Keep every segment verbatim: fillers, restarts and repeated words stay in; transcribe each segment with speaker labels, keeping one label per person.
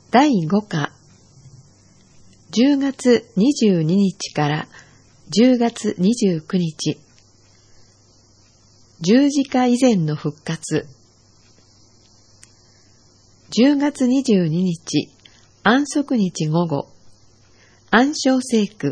Speaker 1: だいごか、じゅうがつにじゅうににちからじゅうがつにじゅうくにち、十字架以前の復活。じゅうがつにじゅうににち、安息日午後、暗唱聖句。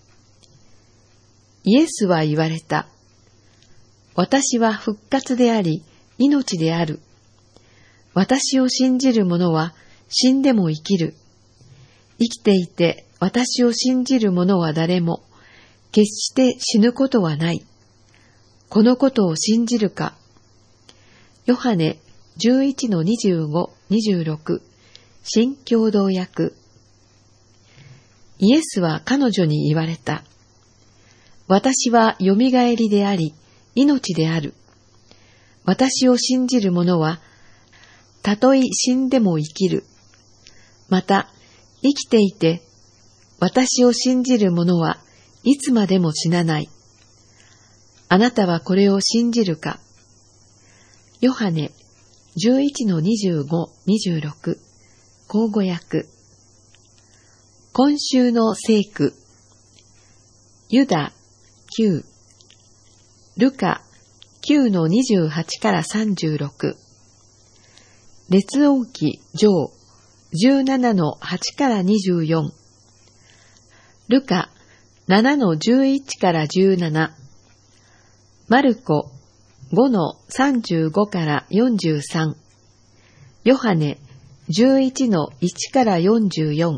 Speaker 1: イエスは言われた。私は復活であり、命である。私を信じる者は死んでも生きる。生きていて私を信じる者は誰も、決して死ぬことはない。このことを信じるか。ヨハネ じゅういちのにじゅうご、にじゅうろく、新共同訳。イエスは彼女に言われた。私はよみがえりであり、命である。私を信じる者は、たとえ死んでも生きる。また、生きていて、私を信じる者はいつまでも死なない。あなたはこれを信じるか。ヨハネ じゅういちのにじゅうご、にじゅうろく、口語訳。今週の聖句。ユダきゅう、ルカきゅうのにじゅうはちからさんじゅうろく、列王記上じゅうななのはちからにじゅうよん、ルカななのじゅういちからじゅうなな、マルコごのさんじゅうごからよんじゅうさん、ヨハネじゅういちのいちからよんじゅうよん。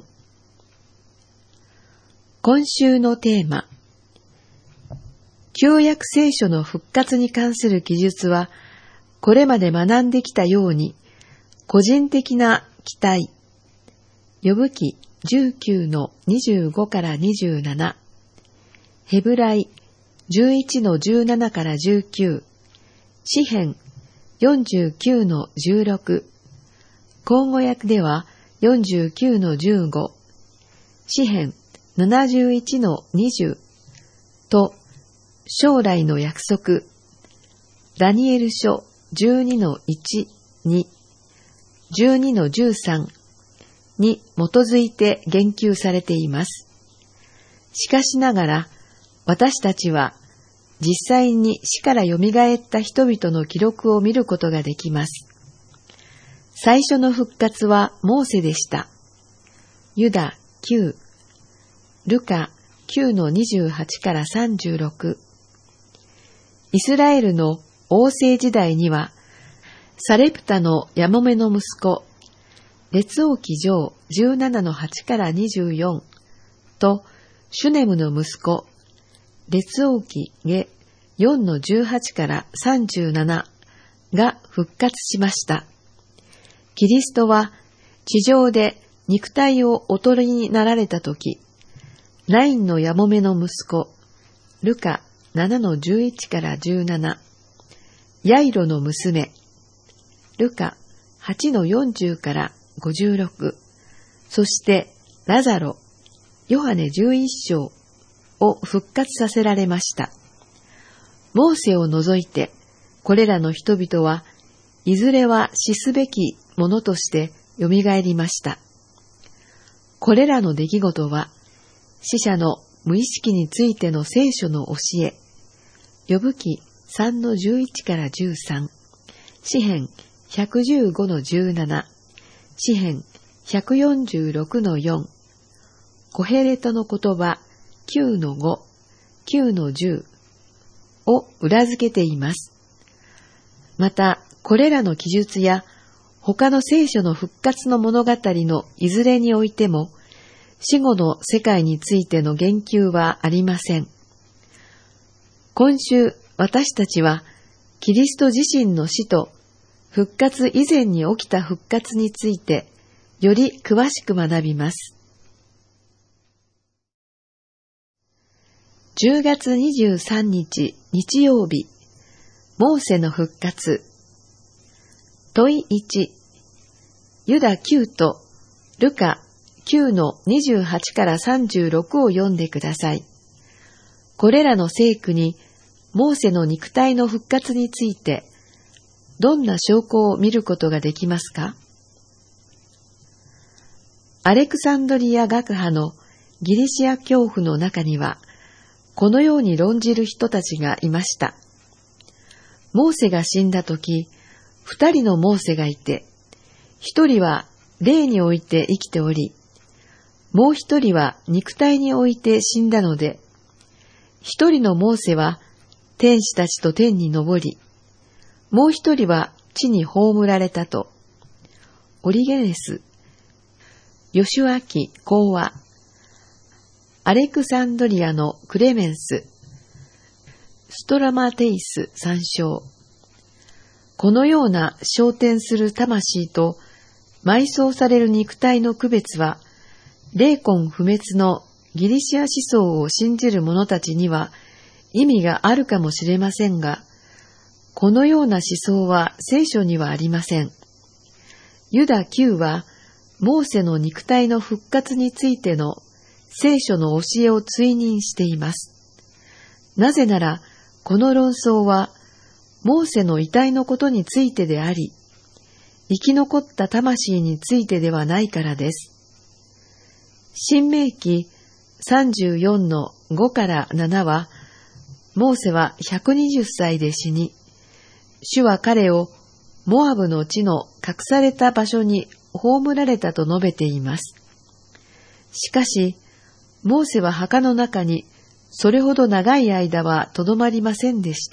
Speaker 1: 今週のテーマ。旧約聖書の復活に関する記述は、これまで学んできたように、個人的な期待、ヨブ記じゅうきゅうのにじゅうごからにじゅうなな、ヘブライじゅういちのじゅうななからじゅうきゅう、詩編よんじゅうきゅうのじゅうろく、口語訳ではよんじゅうきゅうのじゅうご、詩編ななじゅういちのにじゅうと、将来の約束、ダニエル書じゅうにのいち、に、じゅうにのじゅうさんに基づいて言及されています。しかしながら、私たちは実際に死からよみがえった人々の記録を見ることができます。最初の復活はモーセでした。ユダきゅう、ルカきゅうのにじゅうはちからさんじゅうろく。イスラエルの王政時代には、サレプタのヤモメの息子、列王記上じゅうななのはちからにじゅうよんと、シュネムの息子、列王記下よんのじゅうはちからさんじゅうななが復活しました。キリストは地上で肉体をお取りになられたとき、ナインのヤモメの息子、ルカななのじゅういちからじゅうなな、ヤイロの娘、ルカはちのよんじゅうからごじゅうろく、そしてラザロ、ヨハネじゅういっしょうを復活させられました。モーセを除いて、これらの人々はいずれは死すべきものとしてよみがえりました。これらの出来事は、死者の無意識についての聖書の教え、ヨブ記さんのじゅういちからじゅうさん、詩編ひゃくじゅうごのじゅうなな、詩編ひゃくよんじゅうろくのよん、コヘレトの言葉きゅうのご、きゅうのじゅうを裏付けています。また、これらの記述や他の聖書の復活の物語のいずれにおいても、死後の世界についての言及はありません。今週、私たちは、キリスト自身の死と復活以前に起きた復活について、より詳しく学びます。じゅうがつにじゅうさんにち日曜日、モーセの復活。問いいち、ユダきゅうとルカきゅうのにじゅうはちからさんじゅうろくを読んでください。これらの聖句に、モーセの肉体の復活について、どんな証拠を見ることができますか？ アレクサンドリア学派のギリシア教父の中には、このように論じる人たちがいました。モーセが死んだとき、二人のモーセがいて、一人は霊において生きており、もう一人は肉体において死んだので、一人のモーセは天使たちと天に昇り、もう一人は地に葬られたと。オリゲネス、ヨシュア記講話、アレクサンドリアのクレメンス、ストラマテイス参照。このような昇天する魂と埋葬される肉体の区別は、霊魂不滅のギリシア思想を信じる者たちには意味があるかもしれませんが、このような思想は聖書にはありません。ユダきゅうは、モーセの肉体の復活についての聖書の教えを追認しています。なぜなら、この論争は、モーセの遺体のことについてであり、生き残った魂についてではないからです。申命記さんじゅうよんのごからななは、モーセはひゃくにじゅっさいで死に、主は彼をモアブの地の隠された場所に葬られたと述べています。しかし、モーセは墓の中にそれほど長い間はとどまりませんでした。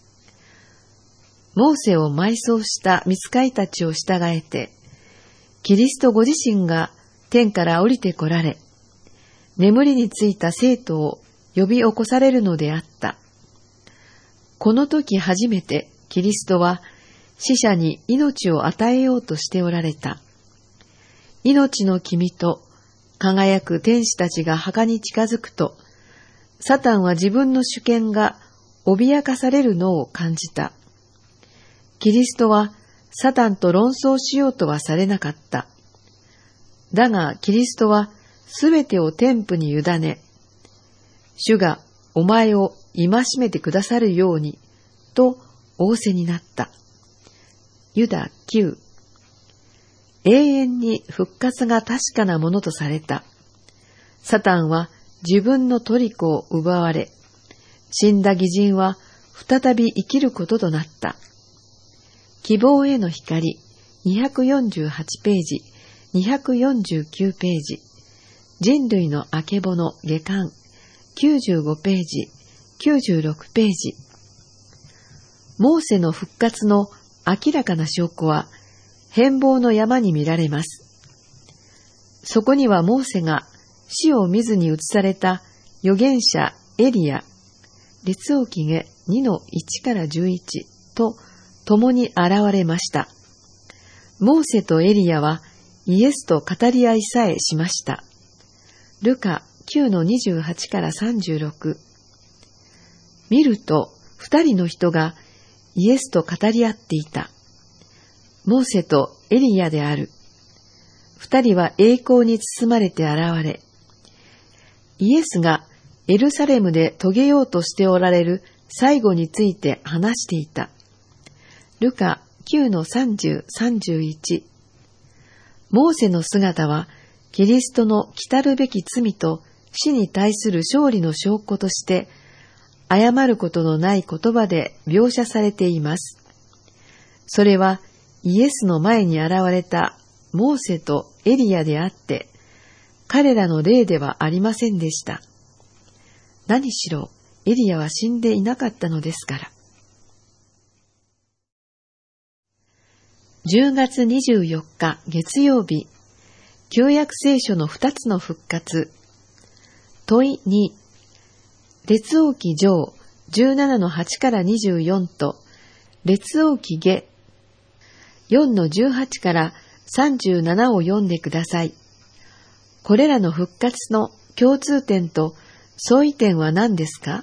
Speaker 1: モーセを埋葬した御使いたちを従えて、キリストご自身が天から降りて来られ、眠りについた生徒を呼び起こされるのであった。この時初めてキリストは死者に命を与えようとしておられた。命の君と輝く天使たちが墓に近づくと、サタンは自分の主権が脅かされるのを感じた。キリストはサタンと論争しようとはされなかった。だがキリストはすべてを天父に委ね、主がお前を戒めてくださるように、と仰せになった。ユダきゅう。永遠に復活が確かなものとされた。サタンは自分の虜を奪われ、死んだ義人は再び生きることとなった。希望への光、にひゃくよんじゅうはちページ、にひゃくよんじゅうきゅうページ、人類のあけぼの下巻、きゅうじゅうごページ、きゅうじゅうろくページ。モーセの復活の明らかな証拠は、変貌の山に見られます。そこにはモーセが死を見ずに移された預言者エリア、列王記下 にのいちからじゅういちと共に現れました。モーセとエリアはイエスと語り合いさえしました。ルカきゅうのにじゅうはちからさんじゅうろく。見ると二人の人がイエスと語り合っていた。モーセとエリアである。二人は栄光に包まれて現れ、イエスがエルサレムで遂げようとしておられる最後について話していた。ルカきゅうのさんじゅう、さんじゅういち。モーセの姿はキリストの来たるべき罪と死に対する勝利の証拠として、誤ることのない言葉で描写されています。それはイエスの前に現れたモーセとエリアであって、彼らの霊ではありませんでした。何しろエリアは死んでいなかったのですから。じゅうがつにじゅうよっか月曜日、旧約聖書の二つの復活。問いに、列王記上じゅうななのはちからにじゅうよんと、列王記下よんのじゅうはちからさんじゅうななを読んでください。これらの復活の共通点と相違点は何ですか？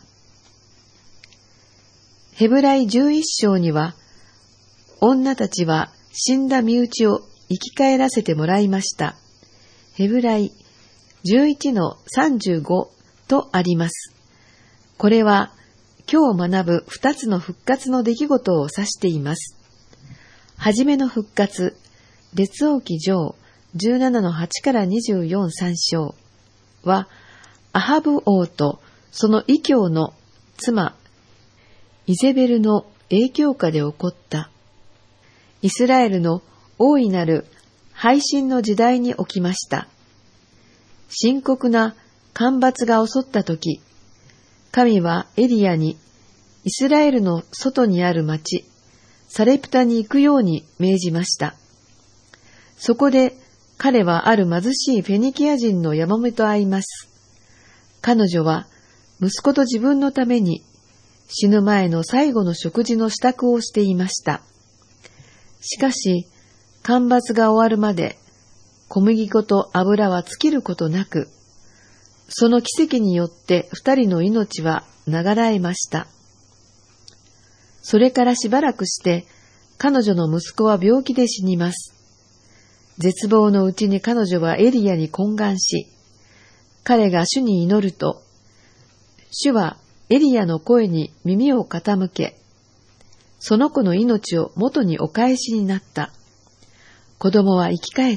Speaker 1: ヘブライじゅういっ章には、女たちは死んだ身内を生き返らせてもらいました。ヘブライじゅういちのさんじゅうごとあります。これは今日学ぶ二つの復活の出来事を指しています。はじめの復活、列王記上じゅうななのはちからにじゅうよん参照は、アハブ王とその異教の妻、イゼベルの影響下で起こった、イスラエルの大いなる背信の時代に起きました。深刻な干ばつが襲ったとき、神はエリヤにイスラエルの外にある町、サレプタに行くように命じました。そこで彼はある貧しいフェニキア人のヤモメと会います。彼女は息子と自分のために死ぬ前の最後の食事の支度をしていました。しかし、干ばつが終わるまで小麦粉と油は尽きることなく、その奇跡によって二人の命は流らえました。それからしばらくして彼女の息子は病気で死にます。絶望のうちに彼女はエリヤに懇願し、彼が主に祈ると、主はエリヤの声に耳を傾け、その子の命を元にお返しになった。子供は生き返った。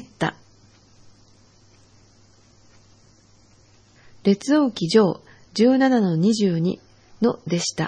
Speaker 1: 列王記上じゅうななのにじゅうにのでした。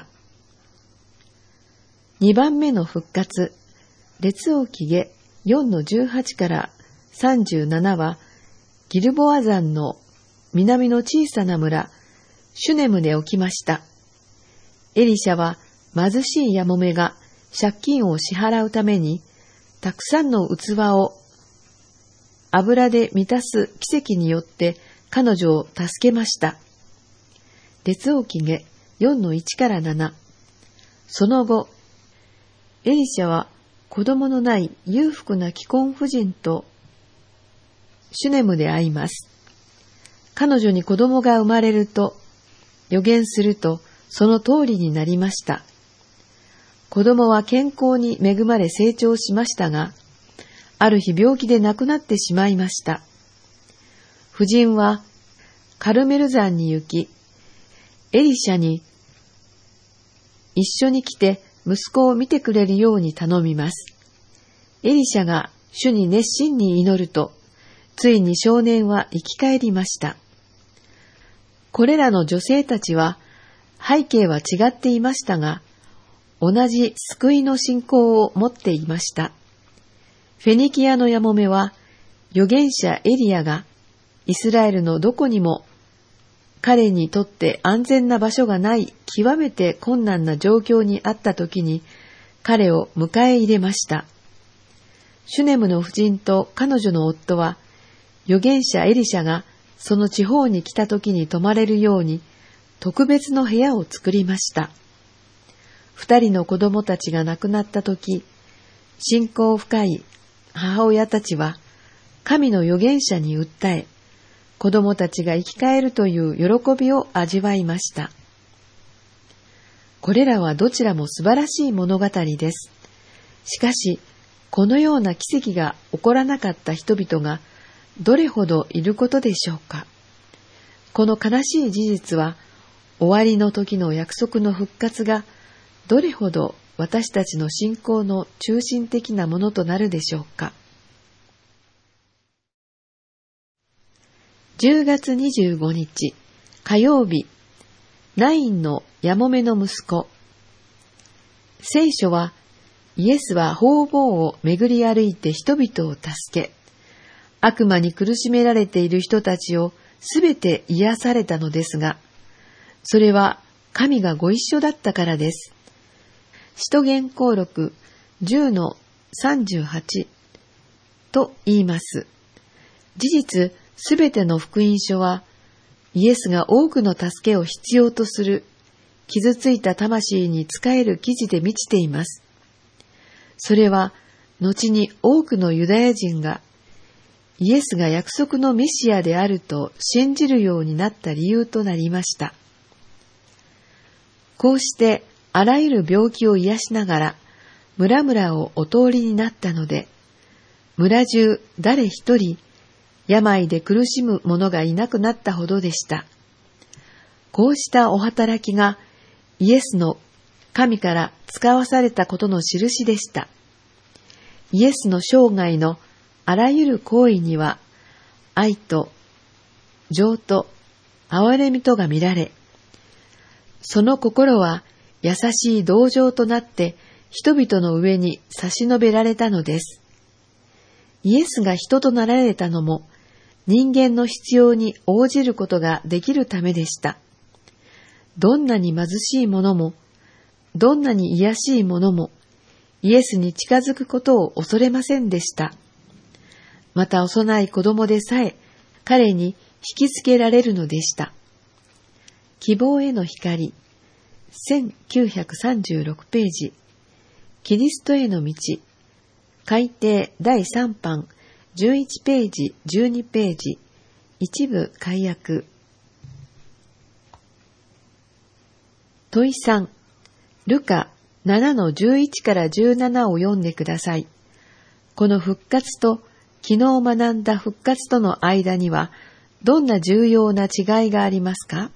Speaker 1: にばんめの復活、列王記下よんのじゅうはちからさんじゅうななは、ギルボア山の南の小さな村、シュネムで起きました。エリシャは貧しいヤモメが借金を支払うために、たくさんの器を油で満たす奇跡によって彼女を助けました。列王記下よんのいちからなな。その後、エリシャは子供のない裕福な既婚婦人とシュネムで会います。彼女に子供が生まれると、予言するとその通りになりました。子供は健康に恵まれ成長しましたが、ある日病気で亡くなってしまいました。婦人はカルメル山に行き、エリシャに一緒に来て息子を見てくれるように頼みます。エリシャが主に熱心に祈ると、ついに少年は生き返りました。これらの女性たちは背景は違っていましたが、同じ救いの信仰を持っていました。フェニキアのヤモメは、預言者エリヤがイスラエルのどこにも彼にとって安全な場所がない極めて困難な状況にあった時に彼を迎え入れました。シュネムの夫人と彼女の夫は、預言者エリシャがその地方に来た時に泊まれるように特別の部屋を作りました。二人の子供たちが亡くなった時、信仰深い母親たちは神の預言者に訴え、子供たちが生き返るという喜びを味わいました。これらはどちらも素晴らしい物語です。しかし、このような奇跡が起こらなかった人々がどれほどいることでしょうか。この悲しい事実は、終わりの時の約束の復活がどれほど私たちの信仰の中心的なものとなるでしょうか。じゅうがつにじゅうごにち火曜日、ナインのヤモメの息子。聖書は、イエスは方々を巡り歩いて人々を助け、悪魔に苦しめられている人たちをすべて癒されたのですが、それは神がご一緒だったからです。使徒言行録じゅうのさんじゅうはちと言います。事実、すべての福音書は、イエスが多くの助けを必要とする、傷ついた魂に仕える記事で満ちています。それは、後に多くのユダヤ人が、イエスが約束のメシアであると信じるようになった理由となりました。こうして、あらゆる病気を癒しながら、村々をお通りになったので、村中誰一人、病で苦しむ者がいなくなったほどでした。こうしたお働きがイエスの神から使わされたことの印でした。イエスの生涯のあらゆる行為には愛と情と憐れみとが見られ、その心は優しい同情となって人々の上に差し伸べられたのです。イエスが人となられたのも人間の必要に応じることができるためでした。どんなに貧しい者も、どんなに卑しい者も、イエスに近づくことを恐れませんでした。また幼い子供でさえ彼に引きつけられるのでした。希望への光、せんきゅうひゃくさんじゅうろくページ、キリストへの道、改訂だいさん版、じゅういちページ、じゅうにページ、一部解約。問いさん、ルカななのじゅういちからじゅうななを読んでください。この復活と昨日学んだ復活との間にはどんな重要な違いがありますか？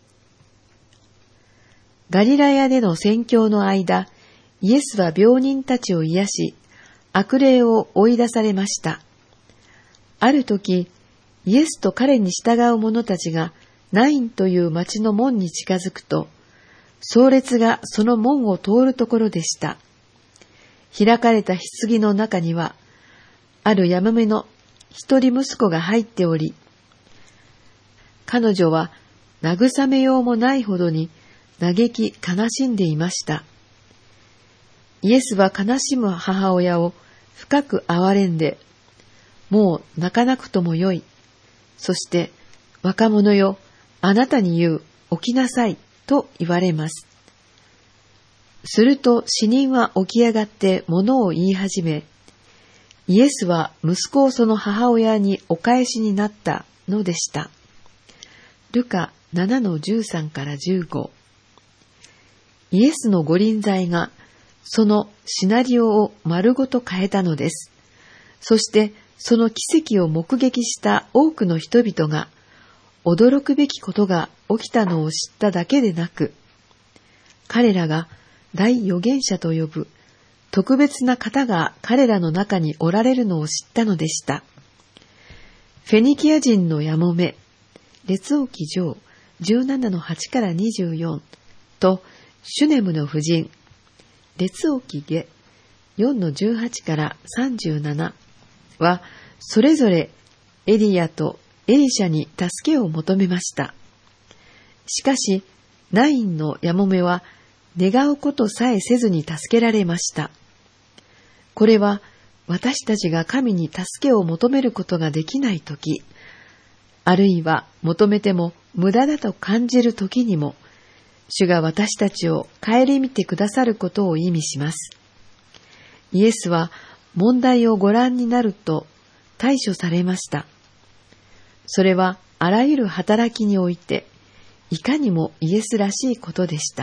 Speaker 1: ガリラヤでの宣教の間、イエスは病人たちを癒し、悪霊を追い出されました。ある時、イエスと彼に従う者たちがナインという町の門に近づくと、葬列がその門を通るところでした。開かれた棺の中には、あるヤモメの一人息子が入っており、彼女は慰めようもないほどに嘆き悲しんでいました。イエスは悲しむ母親を深く憐れんで、もう泣かなくともよい。そして、若者よ、あなたに言う、起きなさい、と言われます。すると死人は起き上がって物を言い始め、イエスは息子をその母親にお返しになったのでした。ルカななのじゅうさんからじゅうご。イエスの御臨在がそのシナリオを丸ごと変えたのです。そしてその奇跡を目撃した多くの人々が驚くべきことが起きたのを知っただけでなく、彼らが大預言者と呼ぶ特別な方が彼らの中におられるのを知ったのでした。フェニキア人のヤモメ、列王記上じゅうななのはちからにじゅうよんとシュネムの婦人、列王記下よんのじゅうはちからさんじゅうななは、それぞれエリヤとエリシャに助けを求めました。しかし、ナインのヤモメは願うことさえせずに助けられました。これは私たちが神に助けを求めることができないとき、あるいは求めても無駄だと感じるときにも、主が私たちを顧みてくださることを意味します。イエスは問題をご覧になると対処されました。それはあらゆる働きにおいて、いかにもイエスらしいことでした。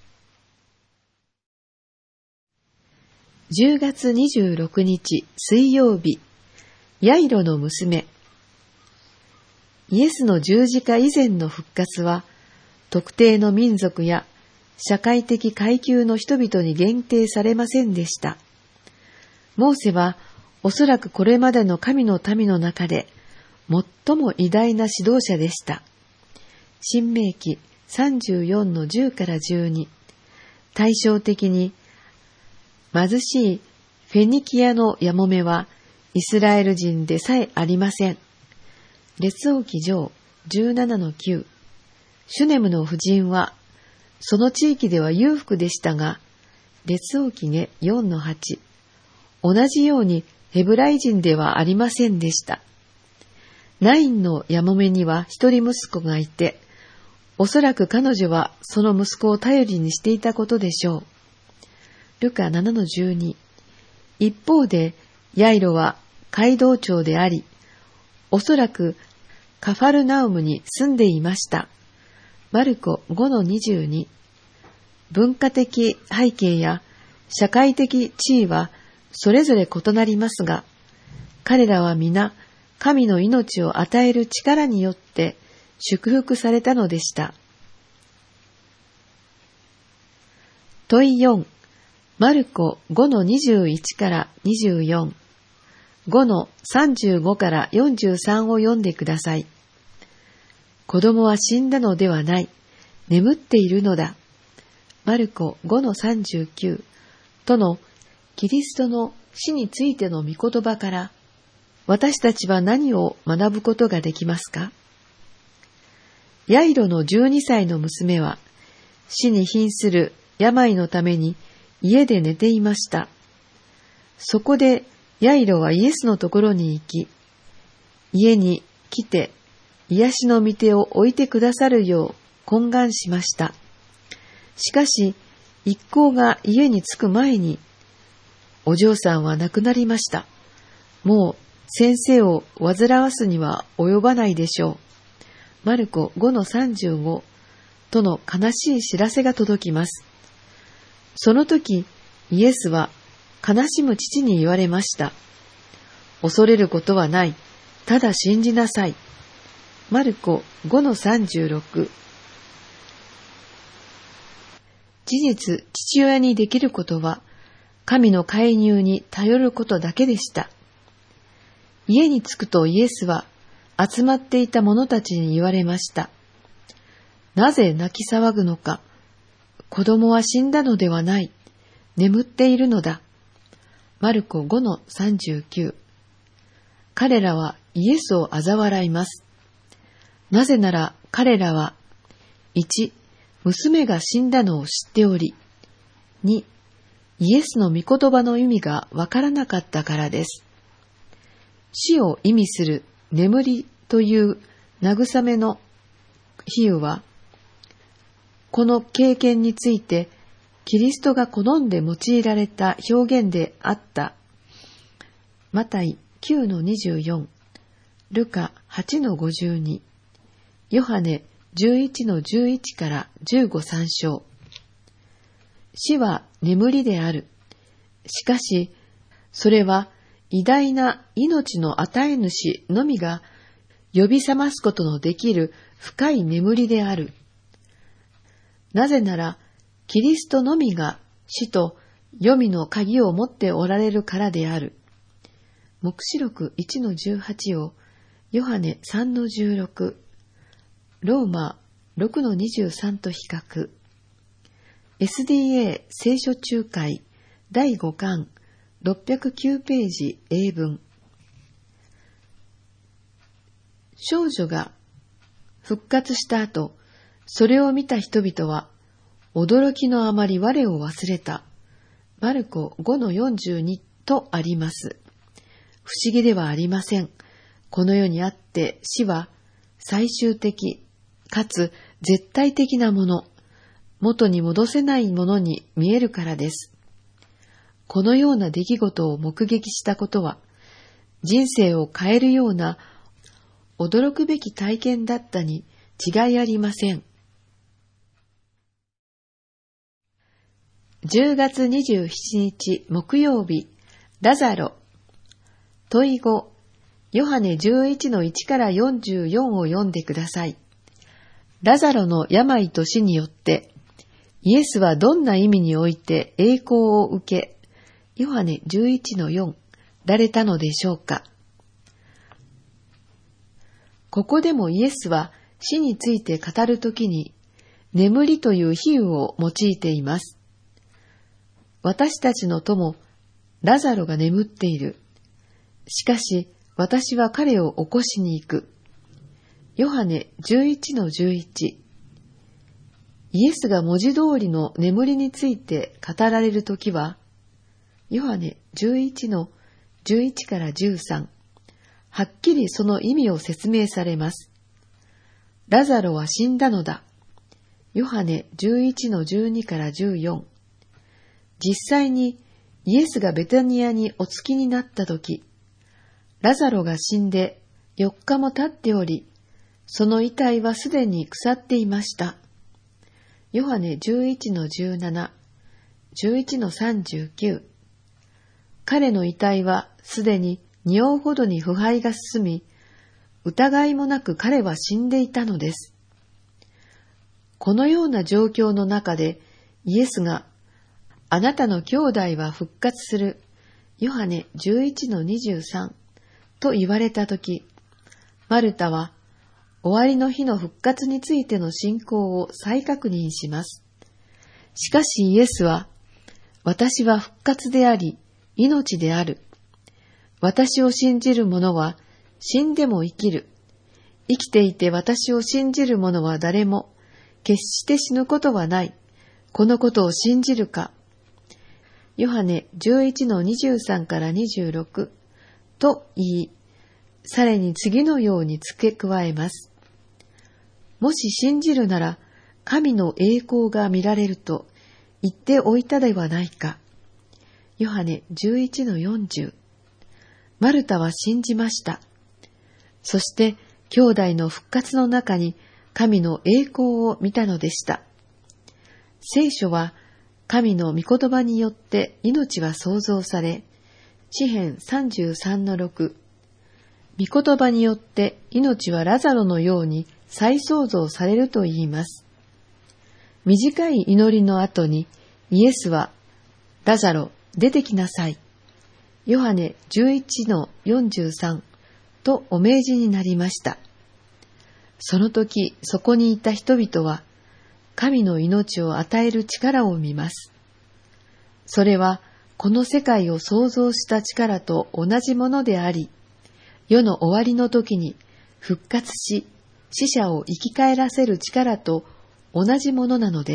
Speaker 1: じゅうがつにじゅうろくにち水曜日、ヤイロの娘。イエスの十字架以前の復活は、特定の民族や社会的階級の人々に限定されませんでした。モーセはおそらくこれまでの神の民の中で最も偉大な指導者でした。申命記さんじゅうよんのじゅうからじゅうに、対照的に貧しいフェニキアのヤモメはイスラエル人でさえありません。列王記上じゅうななのきゅう、シュネムの婦人はその地域では裕福でしたが、列王記下よんのはち、同じようにヘブライ人ではありませんでした。ナインのヤモメには一人息子がいて、おそらく彼女はその息子を頼りにしていたことでしょう。ルカななのじゅうに。一方で、ヤイロは街道長であり、おそらくカファルナウムに住んでいました。マルコごのにじゅうに。文化的背景や社会的地位はそれぞれ異なりますが、彼らは皆神の命を与える力によって祝福されたのでした。問いよん、マルコごのにじゅういちからにじゅうよん。 ごのさんじゅうごからよんじゅうさんを読んでください。子供は死んだのではない、眠っているのだ。マルコごのさんじゅうきゅうとのキリストの死についての御言葉から、私たちは何を学ぶことができますか？ヤイロのじゅうにさいの娘は、死に瀕する病のために家で寝ていました。そこでヤイロはイエスのところに行き、家に来て癒しの御手を置いてくださるよう懇願しました。しかし一行が家に着く前に、お嬢さんは亡くなりました。もう先生を煩わすには及ばないでしょう。マルコごのさんじゅうごとの悲しい知らせが届きます。その時、イエスは悲しむ父に言われました。恐れることはない。ただ信じなさい。マルコごのさんじゅうろく。事実、父親にできることは、神の介入に頼ることだけでした。家に着くとイエスは、集まっていた者たちに言われました。なぜ泣き騒ぐのか。子供は死んだのではない。眠っているのだ。マルコごのさんじゅうきゅう。彼らはイエスを嘲笑います。なぜなら彼らは、いち、娘が死んだのを知っており、に、イエスの御言葉の意味がわからなかったからです。死を意味する眠りという慰めの比喩は、この経験についてキリストが好んで用いられた表現であった。マタイきゅうのにじゅうよん、ルカはちのごじゅうに、ヨハネじゅういちのじゅういちからじゅうご参照。死は眠りである。しかし、それは偉大な命の与え主のみが呼び覚ますことのできる深い眠りである。なぜなら、キリストのみが死と黄泉の鍵を持っておられるからである。黙示録いちのじゅうはちをヨハネさんのじゅうろく、ローマろくのにじゅうさんと比較。エスディーエー 聖書仲介だいごかんろっぴゃくきゅうページ英文。少女が復活した後、それを見た人々は驚きのあまり我を忘れた。マルコごのよんじゅうにとあります。不思議ではありません。この世にあって死は最終的かつ絶対的なもの、元に戻せないものに見えるからです。このような出来事を目撃したことは、人生を変えるような驚くべき体験だったに違いありません。じゅうがつにじゅうしちにち木曜日、ラザロ。問いご、ヨハネじゅういちのいちからよんじゅうよんを読んでください。ラザロの病と死によって、イエスはどんな意味において栄光を受け、ヨハネじゅういちのよん、られたのでしょうか。ここでもイエスは死について語るときに、眠りという比喩を用いています。私たちの友、ラザロが眠っている。しかし、私は彼を起こしに行く。ヨハネじゅういちのじゅういち。イエスが文字通りの眠りについて語られるときは、ヨハネじゅういちのじゅういちからじゅうさん。はっきりその意味を説明されます。ラザロは死んだのだ。ヨハネじゅういちのじゅうにからじゅうよん。実際にイエスがベタニアにお着きになったとき、ラザロが死んでよっかも経っており、その遺体はすでに腐っていました。ヨハネじゅういちのじゅうなな、じゅういちのさんじゅうきゅう。彼の遺体はすでに匂うほどに腐敗が進み、疑いもなく彼は死んでいたのです。このような状況の中でイエスが、あなたの兄弟は復活する、 ヨハネ じゅういちのにじゅうさん と言われたとき、マルタは終わりの日の復活についての信仰を再確認します。しかしイエスは、私は復活であり、命である。私を信じる者は死んでも生きる。生きていて私を信じる者は誰も決して死ぬことはない。このことを信じるか。ヨハネ じゅういちのにじゅうさんからにじゅうろくと言い、さらに次のように付け加えます。もし信じるなら神の栄光が見られると言っておいたではないか。ヨハネ じゅういちのよんじゅう。マルタは信じました。そして兄弟の復活の中に神の栄光を見たのでした。聖書は神の御言葉によって命は創造され、詩編さんじゅうさんのろく、御言葉によって命はラザロのように再創造されると言います。短い祈りの後にイエスは、ラザロ、出てきなさい。ヨハネ じゅういちのよんじゅうさん とお命じになりました。その時、そこにいた人々は、神の命を与える力を見ます。それは、この世界を創造した力と同じものであり、世の終わりの時に復活し、死者を生き返らせる力と同じものなのです。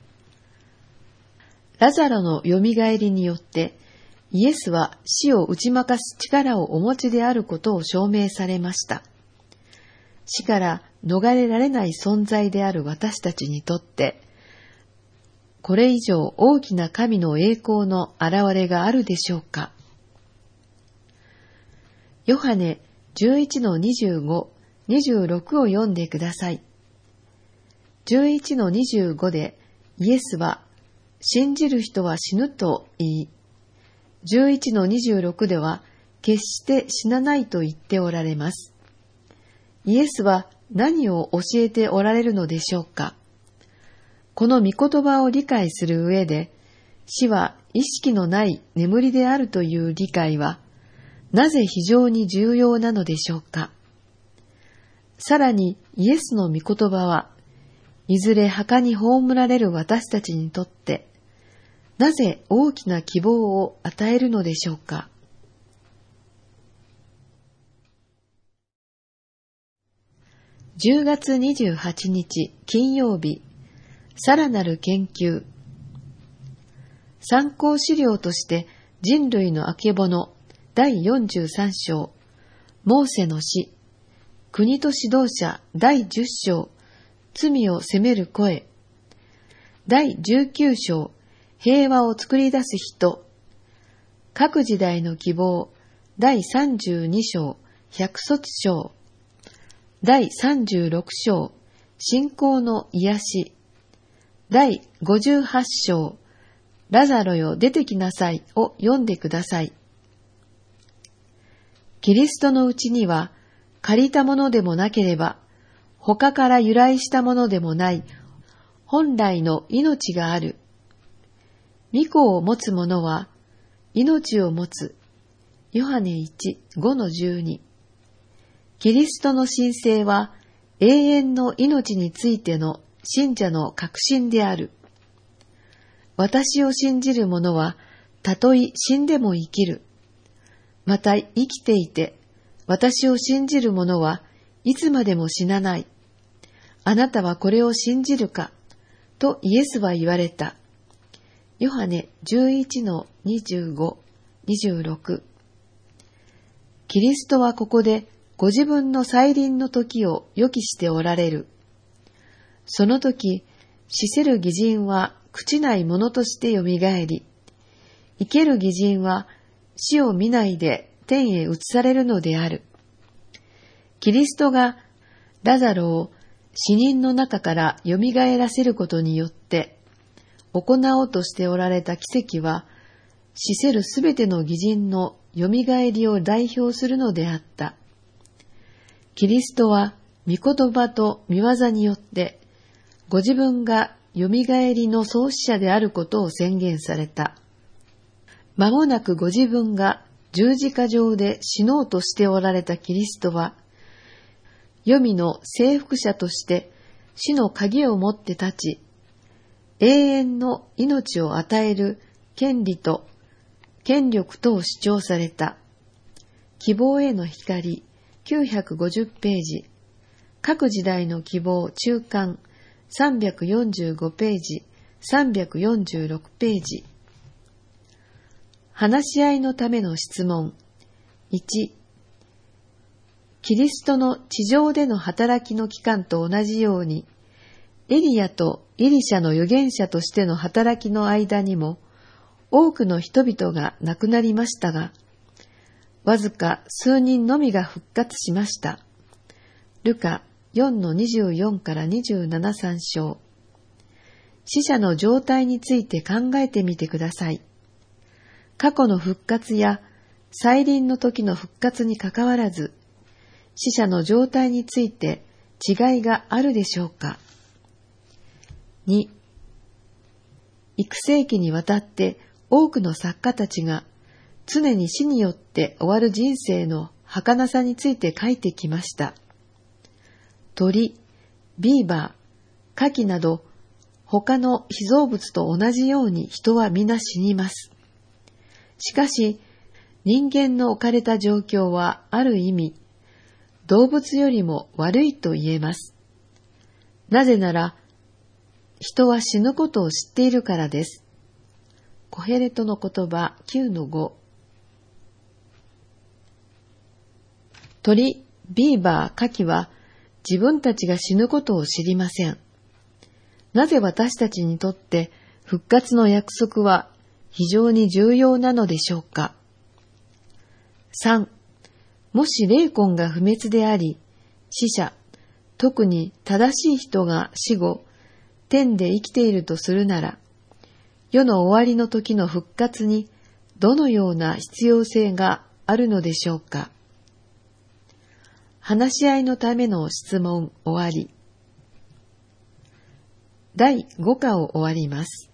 Speaker 1: ラザロのよみがえりによって、イエスは死を打ち負かす力をお持ちであることを証明されました。死から逃れられない存在である私たちにとって、これ以上大きな神の栄光の現れがあるでしょうか。ヨハネ じゅういちのにじゅうご、にじゅうろくを読んでください。じゅういちのにじゅうごでイエスは信じる人は死ぬと言い、じゅういちのにじゅうろくでは決して死なないと言っておられます。イエスは何を教えておられるのでしょうか。この御言葉を理解する上で、死は意識のない眠りであるという理解は、なぜ非常に重要なのでしょうか。さらにイエスの御言葉は、いずれ墓に葬られる私たちにとって、なぜ大きな希望を与えるのでしょうか。じゅうがつにじゅうはちにち金曜日、さらなる研究。参考資料として人類のあけぼのだいよんじゅうさん章、モーセの死、国と指導者だいじゅっ章、罪を責める声、だいじゅうきゅう章、平和を作り出す人、各時代の希望だいさんじゅうに章、百卒章、だいさんじゅうろく章、信仰の癒し、だいごじゅうはち章、ラザロよ出てきなさいを読んでください。キリストのうちには借りたものでもなければ、他から由来したものでもない本来の命がある。御子を持つ者は命を持つ。ヨハネいち、ごのじゅうに。キリストの神聖は永遠の命についての信者の確信である。私を信じる者はたとえ死んでも生きる。また生きていて、私を信じる者はいつまでも死なない。あなたはこれを信じるかとイエスは言われた。ヨハネじゅういちのにじゅうご、にじゅうろく。キリストはここでご自分の再臨の時を予期しておられる。その時、死せる義人は朽ちないものとしてよみがえり、生ける義人は死を見ないで天へ移されるのである。キリストがラザロを死人の中からよみがえらせることによって行おうとしておられた奇跡は、死せるすべての義人のよみがえりを代表するのであった。キリストは御言葉と御業によってご自分がよみがえりの創始者であることを宣言された。 間もなくご自分が十字架上で死のうとしておられたキリストは、黄泉の征服者として死の鍵を持って立ち、永遠の命を与える権利と権力とを主張された。希望への光きゅうひゃくごじゅうページ、各時代の希望中間さんびゃくよんじゅうごページ、さんびゃくよんじゅうろくページ。話し合いのための質問。いち、キリストの地上での働きの期間と同じように、エリヤとエリシャの預言者としての働きの間にも、多くの人々が亡くなりましたが、わずか数人のみが復活しました。ルカよんのにじゅうよんからにじゅうなな参照。死者の状態について考えてみてください。過去の復活や再臨の時の復活にかかわらず、死者の状態について違いがあるでしょうか。に、幾世紀にわたって多くの作家たちが常に死によって終わる人生の儚さについて書いてきました。鳥、ビーバー、牡蠣など他の被造物と同じように人は皆死にます。しかし、人間の置かれた状況はある意味、動物よりも悪いと言えます。なぜなら、人は死ぬことを知っているからです。コヘレトの言葉 きゅうのご。鳥、ビーバー、牡蠣は自分たちが死ぬことを知りません。なぜ私たちにとって復活の約束は非常に重要なのでしょうか。さん、もし霊魂が不滅であり、死者、特に正しい人が死後、天で生きているとするなら、世の終わりの時の復活にどのような必要性があるのでしょうか。話し合いのための質問終わり。だいご課を終わります。